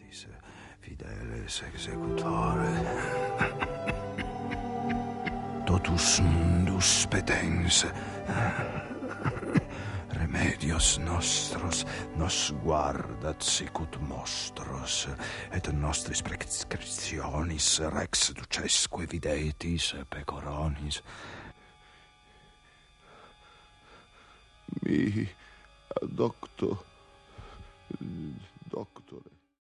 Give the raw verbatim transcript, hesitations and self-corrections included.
justice, fideles executore. Totus mundus petens, remedios nostros nos guardat sicut mostros, et nostris prescriptionis rex ducesque videtis pecoronis. Mi docto, doctore.